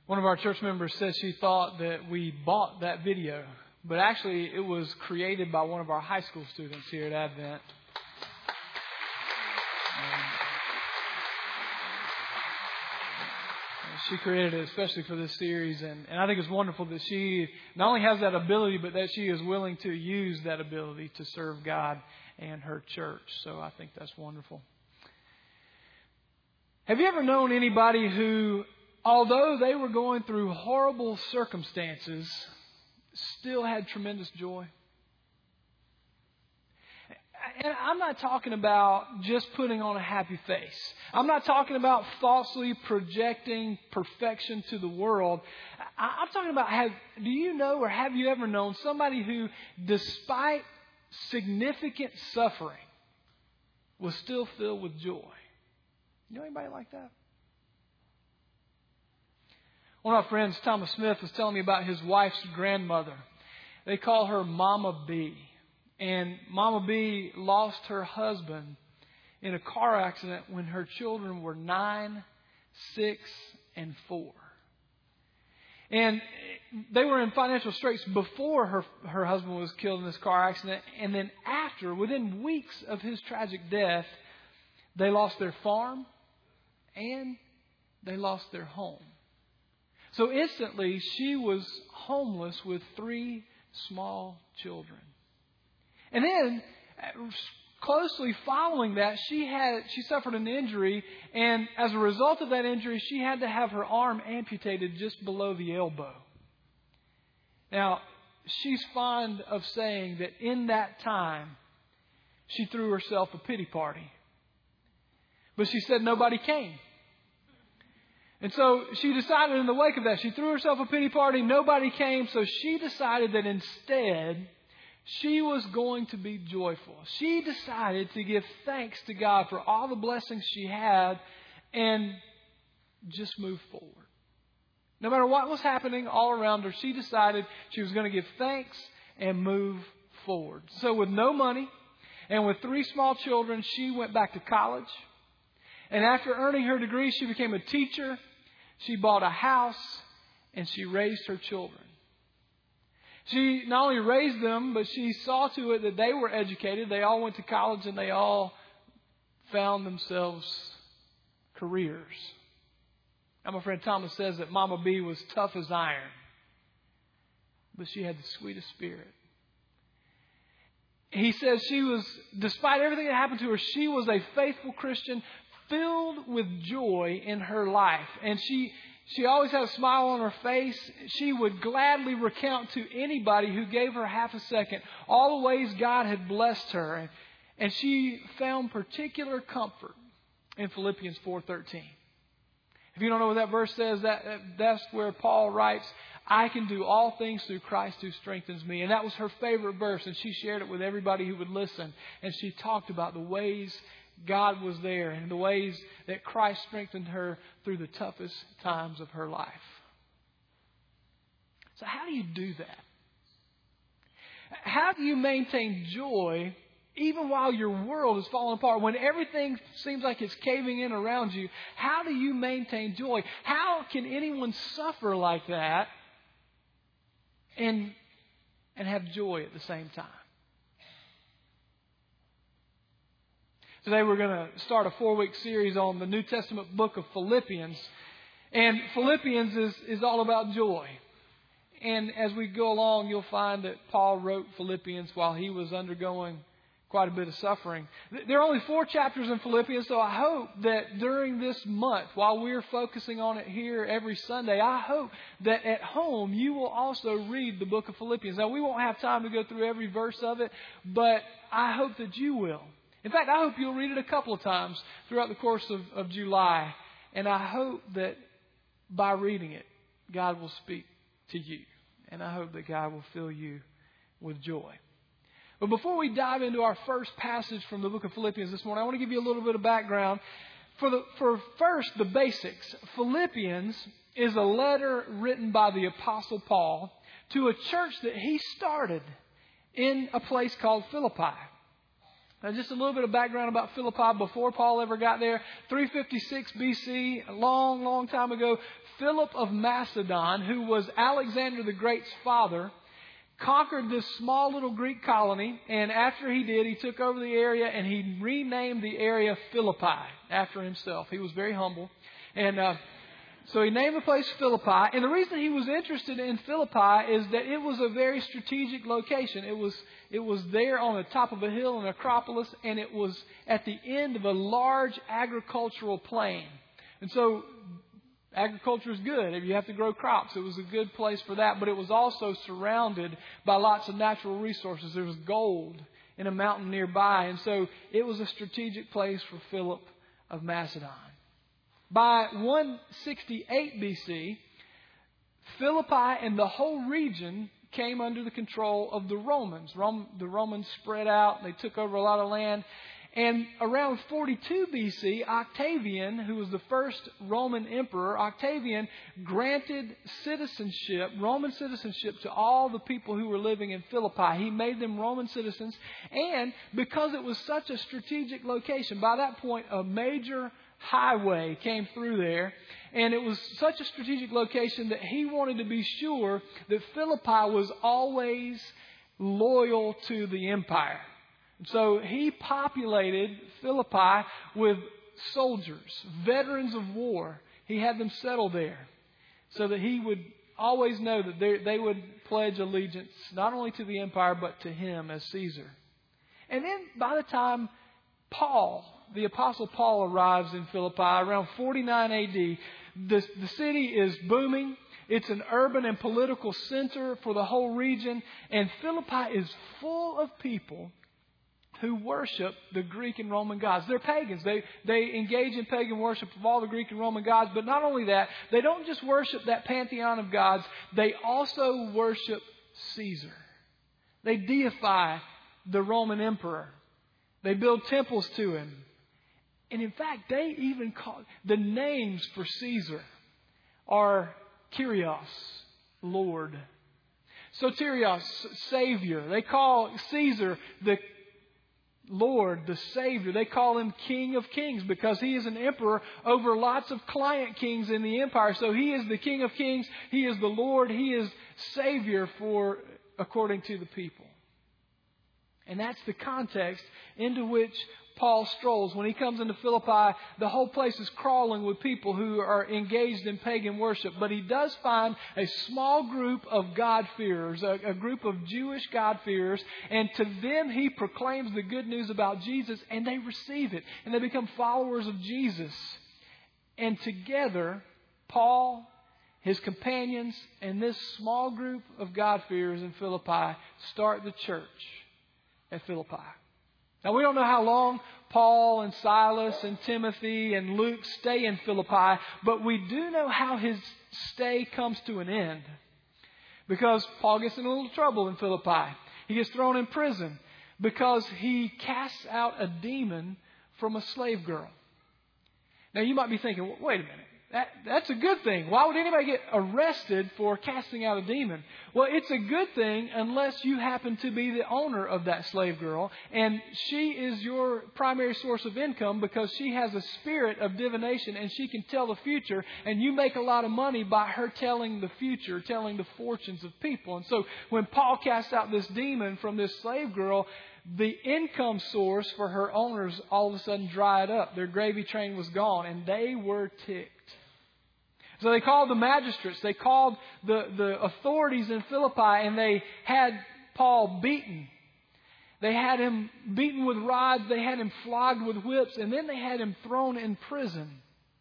One of our church members said she thought that we bought that video, but actually it was created by one of our high school students here at Advent. She created it especially for this series, and I think it's wonderful that she not only has that ability, but that she is willing to use that ability to serve God and her church. So I think that's wonderful. Have you ever known anybody who, although they were going through horrible circumstances, still had tremendous joy? And I'm not talking about just putting on a happy face. I'm not talking about falsely projecting perfection to the world. I'm talking about, do you know or have you ever known somebody who, despite significant suffering, was still filled with joy? You know anybody like that? One of our friends, Thomas Smith, was telling me about his wife's grandmother. They call her Mama B. And Mama B lost her husband in a car accident when her children were 9, 6, and 4. And they were in financial straits before her husband was killed in this car accident. And then after, within weeks of his tragic death, they lost their farm and they lost their home. So instantly, she was homeless with 3 small children. And then, closely following that, she suffered an injury, and as a result of that injury, she had to have her arm amputated just below the elbow. Now, she's fond of saying that in that time, she threw herself a pity party. But she said nobody came. And so she decided in the wake of that, she threw herself a pity party, nobody came, so she decided that instead, she was going to be joyful. She decided to give thanks to God for all the blessings she had and just move forward. No matter what was happening all around her, she decided she was going to give thanks and move forward. So with no money and with 3 small children, she went back to college. And after earning her degree, she became a teacher. She bought a house and she raised her children. She not only raised them, but she saw to it that they were educated. They all went to college and they all found themselves careers. And my friend Thomas says that Mama B was tough as iron, but she had the sweetest spirit. He says she was, despite everything that happened to her, she was a faithful Christian, filled with joy in her life. And she always had a smile on her face. She would gladly recount to anybody who gave her half a second all the ways God had blessed her. And she found particular comfort in Philippians 4:13. If you don't know what that verse says, that's where Paul writes, I can do all things through Christ who strengthens me. And that was her favorite verse. And she shared it with everybody who would listen. And she talked about the ways God was there and the ways that Christ strengthened her through the toughest times of her life. So how do you do that? How do you maintain joy even while your world is falling apart? When everything seems like it's caving in around you, how do you maintain joy? How can anyone suffer like that and have joy at the same time? Today we're going to start a 4-week series on the New Testament book of Philippians. And Philippians is all about joy. And as we go along, you'll find that Paul wrote Philippians while he was undergoing quite a bit of suffering. There are only 4 chapters in Philippians, so I hope that during this month, while we're focusing on it here every Sunday, I hope that at home you will also read the book of Philippians. Now, we won't have time to go through every verse of it, but I hope that you will. In fact, I hope you'll read it a couple of times throughout the course of July. And I hope that by reading it, God will speak to you. And I hope that God will fill you with joy. But before we dive into our first passage from the book of Philippians this morning, I want to give you a little bit of background. For first, the basics. Philippians is a letter written by the Apostle Paul to a church that he started in a place called Philippi. Now, just a little bit of background about Philippi before Paul ever got there. 356 BC, a long, long time ago, Philip of Macedon, who was Alexander the Great's father, conquered this small little Greek colony. And after he did, he took over the area and he renamed the area Philippi after himself. He was very humble. And so he named the place Philippi. And the reason he was interested in Philippi is that it was a very strategic location. It was there on the top of a hill in Acropolis, and it was at the end of a large agricultural plain. And so agriculture is good. If you have to grow crops, it was a good place for that. But it was also surrounded by lots of natural resources. There was gold in a mountain nearby. And so it was a strategic place for Philip of Macedon. By 168 BC, Philippi and the whole region came under the control of the Romans. The Romans spread out. They took over a lot of land. And around 42 BC, Octavian, who was the first Roman emperor, Octavian granted citizenship, Roman citizenship, to all the people who were living in Philippi. He made them Roman citizens. And because it was such a strategic location, by that point, a major highway came through there, and it was such a strategic location that he wanted to be sure that Philippi was always loyal to the empire. And so he populated Philippi with soldiers, veterans of war. He had them settle there so that he would always know that they would pledge allegiance not only to the empire but to him as Caesar. And then by the time the Apostle Paul arrives in Philippi around 49 AD. The city is booming. It's an urban and political center for the whole region. And Philippi is full of people who worship the Greek and Roman gods. They're pagans. They engage in pagan worship of all the Greek and Roman gods. But not only that, they don't just worship that pantheon of gods. They also worship Caesar. They deify the Roman emperor. They build temples to him. And in fact, they even call the names for Caesar are Kyrios, Lord. Soterios, Savior. They call Caesar the Lord, the Savior. They call him King of Kings because he is an emperor over lots of client kings in the empire. So he is the King of Kings. He is the Lord. He is Savior according to the people. And that's the context into which Paul strolls. When he comes into Philippi, the whole place is crawling with people who are engaged in pagan worship. But he does find a small group of God-fearers, a group of Jewish God-fearers. And to them, he proclaims the good news about Jesus, and they receive it. And they become followers of Jesus. And together, Paul, his companions, and this small group of God-fearers in Philippi start the church at Philippi. Now, we don't know how long Paul and Silas and Timothy and Luke stay in Philippi, but we do know how his stay comes to an end. Because Paul gets in a little trouble in Philippi. He gets thrown in prison because he casts out a demon from a slave girl. Now, you might be thinking, wait a minute. That's a good thing. Why would anybody get arrested for casting out a demon? Well, it's a good thing unless you happen to be the owner of that slave girl. And she is your primary source of income because she has a spirit of divination and she can tell the future. And you make a lot of money by her telling the future, telling the fortunes of people. And so when Paul casts out this demon from this slave girl, the income source for her owners all of a sudden dried up. Their gravy train was gone and they were ticked. So they called the magistrates, they called the authorities in Philippi, and they had Paul beaten. They had him beaten with rods, they had him flogged with whips, and then they had him thrown in prison.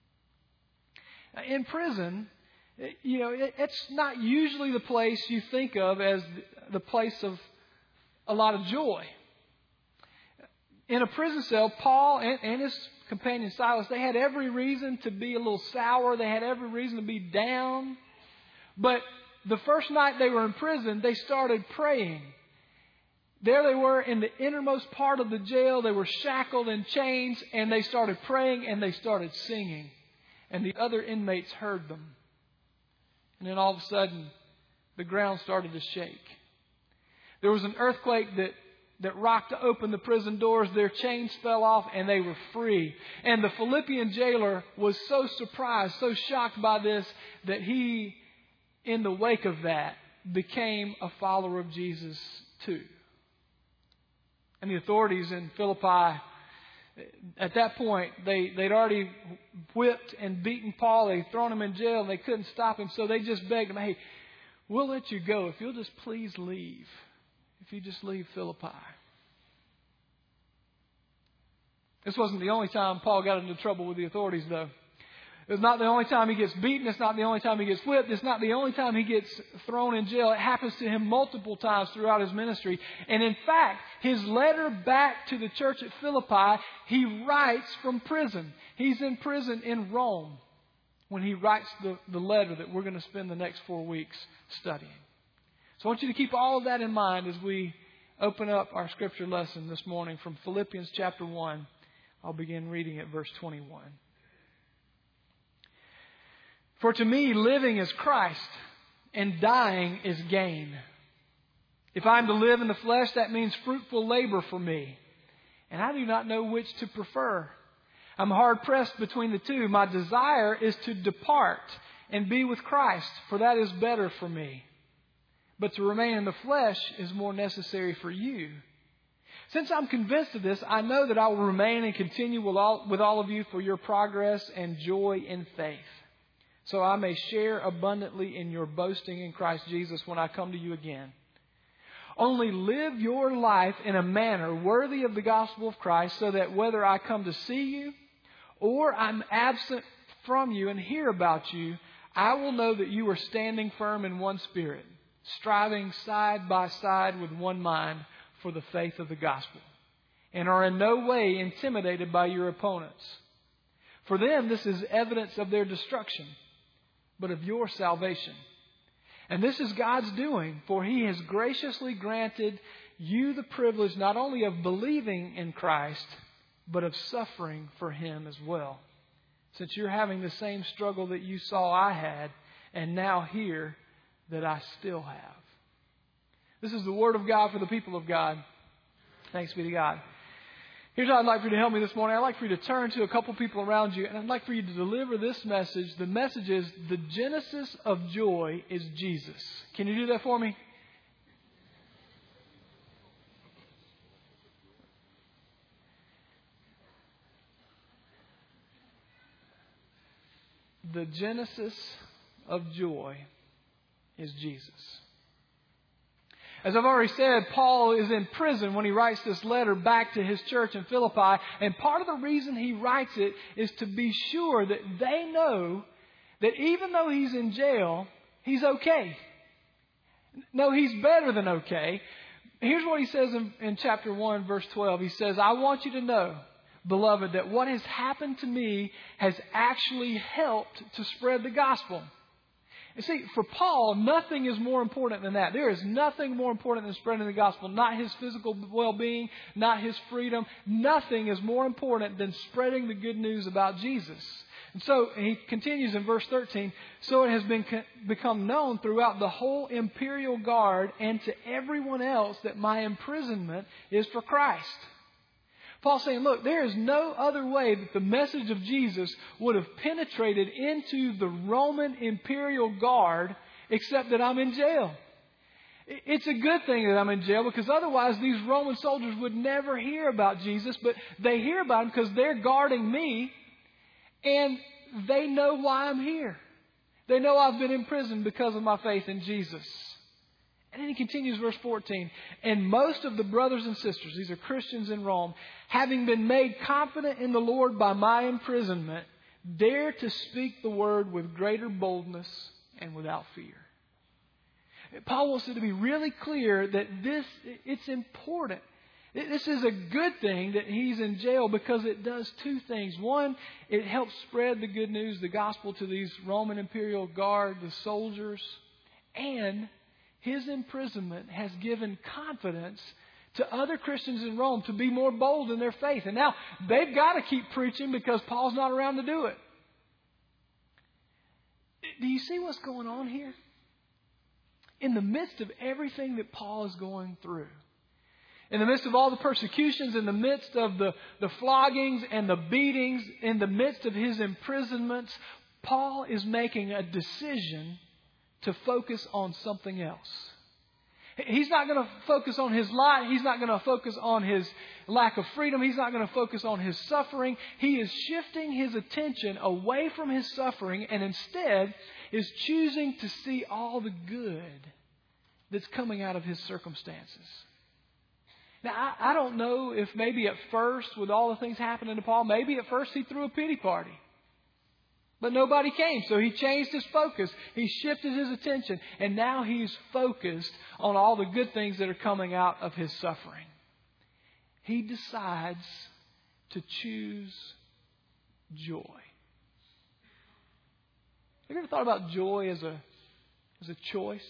In prison, it's not usually the place you think of as the place of a lot of joy. In a prison cell, Paul and his companion Silas, they had every reason to be a little sour. They had every reason to be down. But the first night they were in prison, they started praying. There they were in the innermost part of the jail. They were shackled in chains, and they started praying and they started singing. And the other inmates heard them. And then all of a sudden, the ground started to shake. There was an earthquake that that rocked open the prison doors. Their chains fell off and they were free. And the Philippian jailer was so surprised, so shocked by this, that he, in the wake of that, became a follower of Jesus too. And the authorities in Philippi, at that point, they'd already whipped and beaten Paul. They'd thrown him in jail and they couldn't stop him. So they just begged him, hey, we'll let you go if you'll just please leave. If you just leave Philippi. This wasn't the only time Paul got into trouble with the authorities, though. It's not the only time he gets beaten. It's not the only time he gets whipped. It's not the only time he gets thrown in jail. It happens to him multiple times throughout his ministry. And in fact, his letter back to the church at Philippi, he writes from prison. He's in prison in Rome when he writes the letter that we're going to spend the next 4 weeks studying. So I want you to keep all of that in mind as we open up our scripture lesson this morning from Philippians chapter 1. I'll begin reading at verse 21. For to me, living is Christ, and dying is gain. If I am to live in the flesh, that means fruitful labor for me. And I do not know which to prefer. I'm hard pressed between the two. My desire is to depart and be with Christ, for that is better for me. But to remain in the flesh is more necessary for you. Since I'm convinced of this, I know that I will remain and continue with all of you for your progress and joy in faith, so I may share abundantly in your boasting in Christ Jesus when I come to you again. Only live your life in a manner worthy of the gospel of Christ, so that whether I come to see you or I'm absent from you and hear about you, I will know that you are standing firm in one spirit, striving side by side with one mind for the faith of the gospel, and are in no way intimidated by your opponents. For them, this is evidence of their destruction, but of your salvation. And this is God's doing, for He has graciously granted you the privilege not only of believing in Christ, but of suffering for Him as well. Since you're having the same struggle that you saw I had, and now hear that I still have. This is the Word of God for the people of God. Thanks be to God. Here's how I'd like for you to help me this morning. I'd like for you to turn to a couple people around you, and I'd like for you to deliver this message. The message is, the genesis of joy is Jesus. Can you do that for me? The genesis of joy is Jesus. As I've already said, Paul is in prison when he writes this letter back to his church in Philippi. And part of the reason he writes it is to be sure that they know that even though he's in jail, he's okay. No, he's better than okay. Here's what he says in chapter 1, verse 12. He says, I want you to know, beloved, that what has happened to me has actually helped to spread the gospel. You see, for Paul, nothing is more important than that. There is nothing more important than spreading the gospel. Not his physical well-being, not his freedom. Nothing is more important than spreading the good news about Jesus. And so he continues in verse 13, so it has become known throughout the whole imperial guard and to everyone else that my imprisonment is for Christ. Paul's saying, look, there is no other way that the message of Jesus would have penetrated into the Roman imperial guard except that I'm in jail. It's a good thing that I'm in jail, because otherwise these Roman soldiers would never hear about Jesus, but they hear about him because they're guarding me and they know why I'm here. They know I've been in prison because of my faith in Jesus. And then he continues, verse 14. And most of the brothers and sisters, these are Christians in Rome, having been made confident in the Lord by my imprisonment, dare to speak the word with greater boldness and without fear. Paul wants it to be really clear that it's important. This is a good thing that he's in jail, because it does two things. One, it helps spread the good news, the gospel, to these Roman imperial guard, the soldiers. And his imprisonment has given confidence to other Christians in Rome to be more bold in their faith. And now they've got to keep preaching because Paul's not around to do it. Do you see what's going on here? In the midst of everything that Paul is going through, In the midst of all the persecutions, in the midst of the floggings and the beatings, in the midst of his imprisonments, Paul is making a decision to focus on something else. He's not going to focus on his life. He's not going to focus on his lack of freedom. He's not going to focus on his suffering. He is shifting his attention away from his suffering and instead is choosing to see all the good that's coming out of his circumstances. Now, I don't know if maybe at first, with all the things happening to Paul, maybe at first he threw a pity party. But nobody came, so he changed his focus. He shifted his attention, and now he's focused on all the good things that are coming out of his suffering. He decides to choose joy. Have you ever thought about joy as a choice?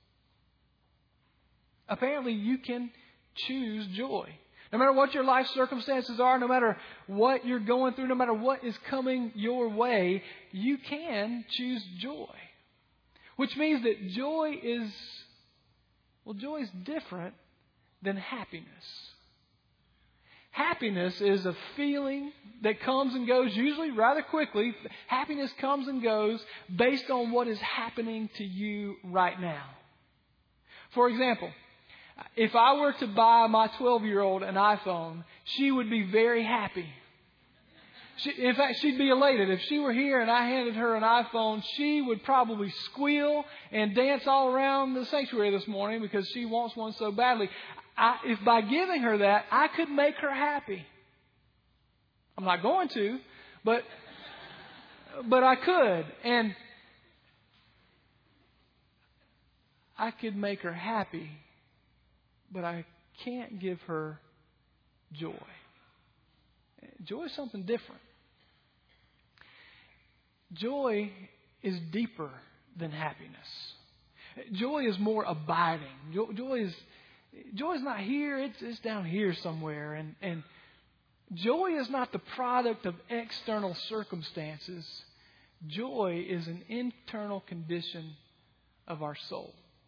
Apparently, you can choose joy. No matter what your life circumstances are, no matter what you're going through, no matter what is coming your way, you can choose joy. Which means that joy is different than happiness. Happiness is a feeling that comes and goes, usually rather quickly. Happiness comes and goes based on what is happening to you right now. For example, if I were to buy my 12-year-old an iPhone, she would be very happy. In fact, she'd be elated. If she were here and I handed her an iPhone, she would probably squeal and dance all around the sanctuary this morning because she wants one so badly. If by giving her that, I could make her happy. I'm not going to, but I could. And I could make her happy. But I can't give her joy. Joy is something different. Joy is deeper than happiness. Joy is more abiding. Joy is not here, it's down here somewhere. And joy is not the product of external circumstances. Joy is an internal condition of our soul.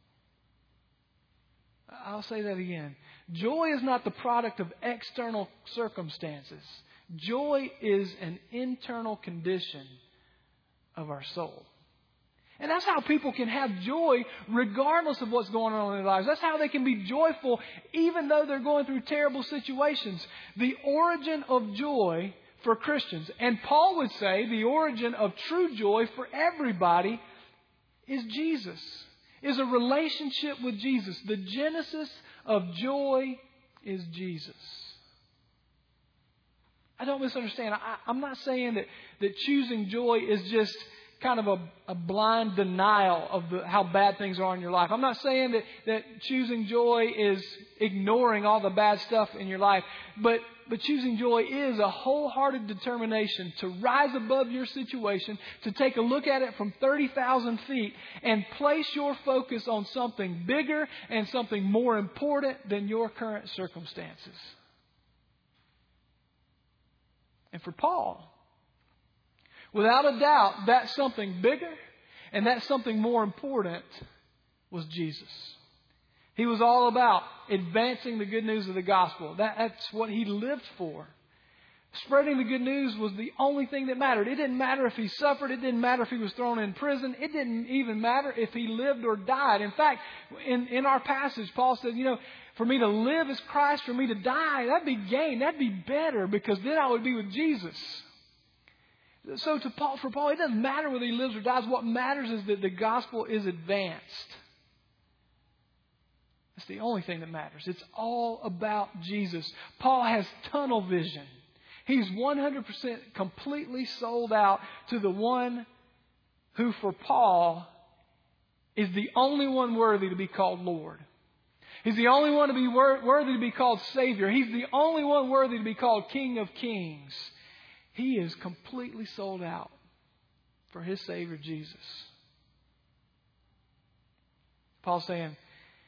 I'll say that again. Joy is not the product of external circumstances. Joy is an internal condition of our soul. And that's how people can have joy regardless of what's going on in their lives. That's how they can be joyful even though they're going through terrible situations. The origin of joy for Christians, and Paul would say the origin of true joy for everybody, is Jesus. Is a relationship with Jesus. The genesis of joy is Jesus. I don't misunderstand. I'm not saying that choosing joy is just kind of a blind denial of how bad things are in your life. I'm not saying that choosing joy is ignoring all the bad stuff in your life. But choosing joy is a wholehearted determination to rise above your situation, to take a look at it from 30,000 feet and place your focus on something bigger and something more important than your current circumstances. And for Paul, without a doubt, that something bigger and that something more important was Jesus. He was all about advancing the good news of the gospel. That's what he lived for. Spreading the good news was the only thing that mattered. It didn't matter if he suffered. It didn't matter if he was thrown in prison. It didn't even matter if he lived or died. In fact, in our passage, Paul said, for me to live is Christ, for me to die, that'd be gain. That'd be better because then I would be with Jesus. So for Paul, it doesn't matter whether he lives or dies. What matters is that the gospel is advanced. That's the only thing that matters. It's all about Jesus. Paul has tunnel vision. He's 100% completely sold out to the one who, for Paul, is the only one worthy to be called Lord. He's the only one to be worthy to be called Savior. He's the only one worthy to be called King of Kings. He is completely sold out for his Savior, Jesus. Paul's saying,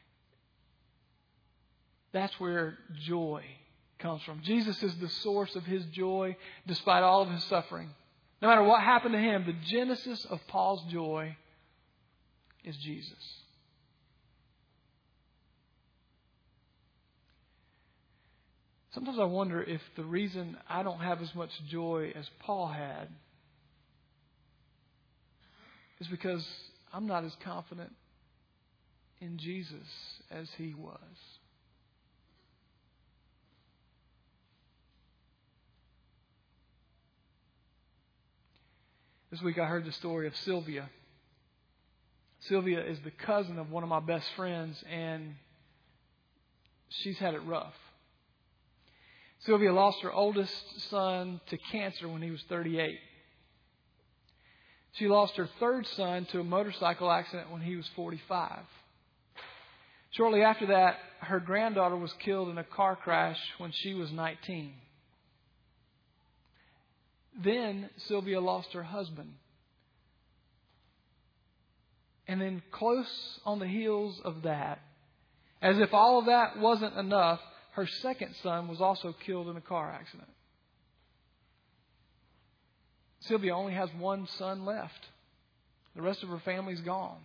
that's where joy comes from. Jesus is the source of his joy despite all of his suffering. No matter what happened to him, the genesis of Paul's joy is Jesus. Sometimes I wonder if the reason I don't have as much joy as Paul had is because I'm not as confident in Jesus as he was. This week I heard the story of Sylvia. Sylvia is the cousin of one of my best friends, and she's had it rough. Sylvia lost her oldest son to cancer when he was 38. She lost her third son to a motorcycle accident when he was 45. Shortly after that, her granddaughter was killed in a car crash when she was 19. Then Sylvia lost her husband. And then close on the heels of that, as if all of that wasn't enough, her second son was also killed in a car accident. Sylvia only has one son left. The rest of her family's gone.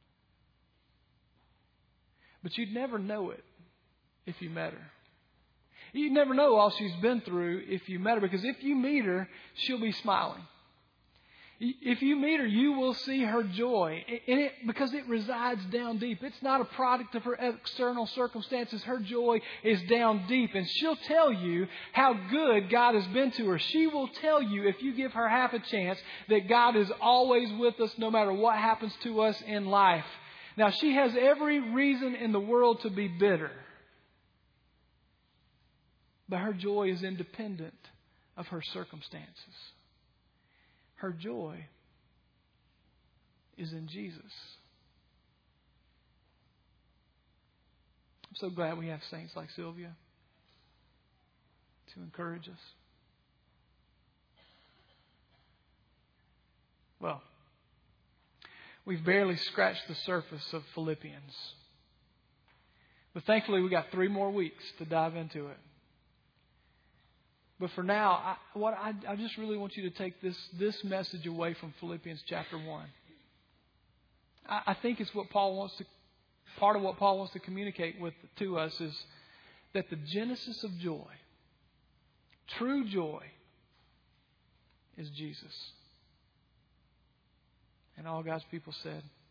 But you'd never know it if you met her. You'd never know all she's been through if you met her, because if you meet her, she'll be smiling. If you meet her, you will see her joy in it, because it resides down deep. It's not a product of her external circumstances. Her joy is down deep, and she'll tell you how good God has been to her. She will tell you, if you give her half a chance, that God is always with us no matter what happens to us in life. Now, she has every reason in the world to be bitter, but her joy is independent of her circumstances. Her joy is in Jesus. I'm so glad we have saints like Sylvia to encourage us. Well, we've barely scratched the surface of Philippians. But thankfully, we got 3 more weeks to dive into it. But for now, I just really want you to take this message away from Philippians chapter 1. I think it's what Paul wants to, part of what Paul wants to communicate to us is that the genesis of joy, true joy, is Jesus. And all God's people said,